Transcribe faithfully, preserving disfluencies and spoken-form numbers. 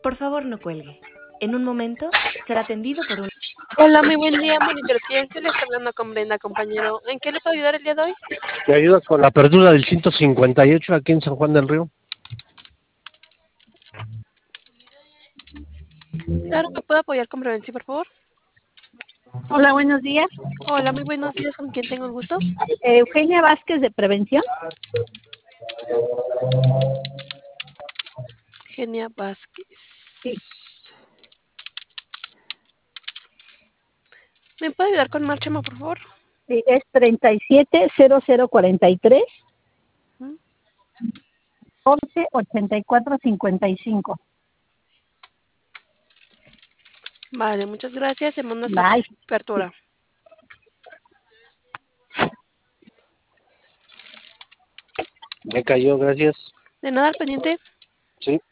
Por favor, no cuelgue. En un momento será atendido por un... Hola, muy buen día, Monitor Cliente. Le está hablando con Brenda, compañero. ¿En qué le puedo ayudar el día de hoy? ¿Me ayudas con la apertura del ciento cincuenta y ocho aquí en San Juan del Río? Claro, ¿me puedo apoyar con Prevención, por favor? Hola, buenos días. Hola, muy buenos días. ¿Con quién tengo el gusto? Eugenia Vázquez de Prevención. Eugenia Vázquez. Sí. ¿Me puede ayudar con Marchema, por favor? Sí, es treinta y siete cero cero cuarenta y tres ¿Mm? once ochenta y cuatro cincuenta y cinco. Vale, muchas gracias. Se manda esta Bye. apertura. Me cayó, gracias. ¿De nada al pendiente? Sí.